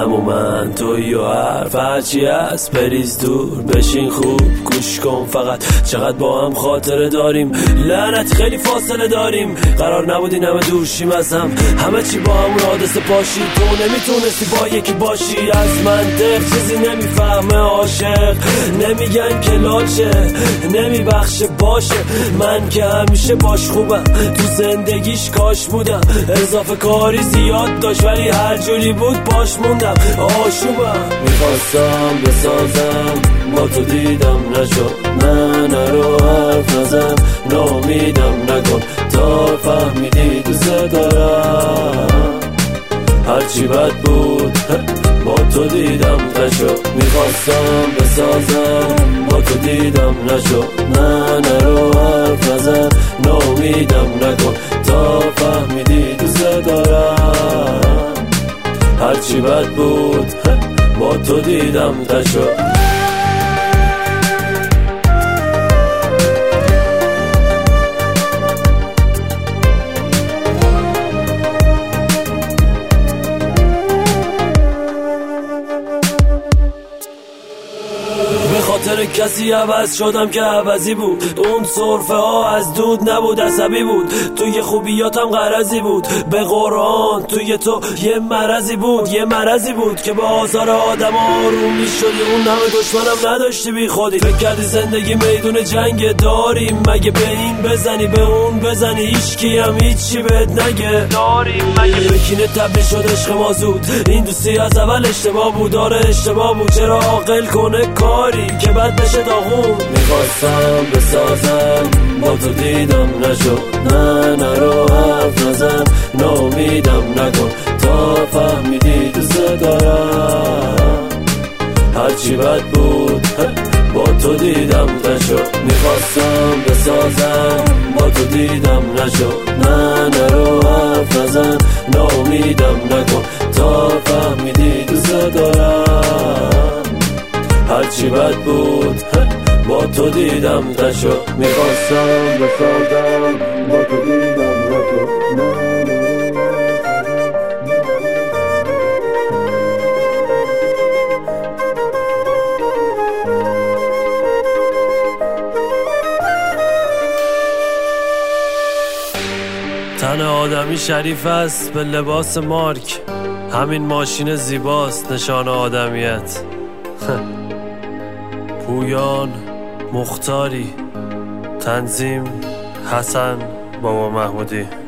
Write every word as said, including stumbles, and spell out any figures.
خودم و من توی و حرف هرچی هست بریز دور بشین خوب گوش کن فقط چقدر با هم خاطره داریم لعنت خیلی فاصله داریم قرار نبود این همه دور شیم از هم همه چی با همون حادثه پاشی تو نمیتونستی با یکی باشی از منطق چیزی نمیفهمه عاشق نمیگن که لاچه نمیبخشه باشه من که همیشه باش خوبم تو زندگیش کاش بودم اضافه کاری زیاد داشت ولی هر جوری بود باش موندم آشوبم میخواستم بسازم با تو دیدم نشد نه نرو حرف نزن نامیدم نکن تا فهمیدی دوست دارم هرچی بد بود با تو دیدم نشد میخواستم بسازم با تو دیدم نشد نه نرو حرف نزن نامیدم نکن تا فهمیدی دوست دارم هرچی بد بود با تو دیدم نشد خاطر کسی عوض شدم که عوضی بود اون صرفه ها از دود نبود عصبی بود توی خوبیاتم غرضی بود به قرآن توی تو یه مرضی بود یه مرضی بود که به آزار آدم آروم می شدی اون همه دشمنم نداشتی بی خودی فکر کردی زندگی میدون جنگ داریم مگه به این بزنی به اون بزنی هیچکی هم هیچی بهت نگه داریم مگه بکینه تبدیل شد عشق ما زود این دوستی از اول اشتباه بود داره اشتباه بود چرا عاقل کنه کاری که بعد بشه داغون میخواستم بسازم با تو دیدم نشد نه نرو حرف نزن نامیدم نکن تا فهمیدی دوست دارم هرچی بد بود با تو دیدم نشد میخواستم بسازم با تو دیدم نشد نه نرو حرف نزن نامیدم نکن تا فهمیدی دوست دارم هرچی بد بود با تو دیدم نشد میخواستم بسازم با تو دیدم نشد تن آدمی شریف است به لباس مارک همین ماشین زیباست نشان آدمیت پویان مختاری تنظیم حسن بابا محمودی.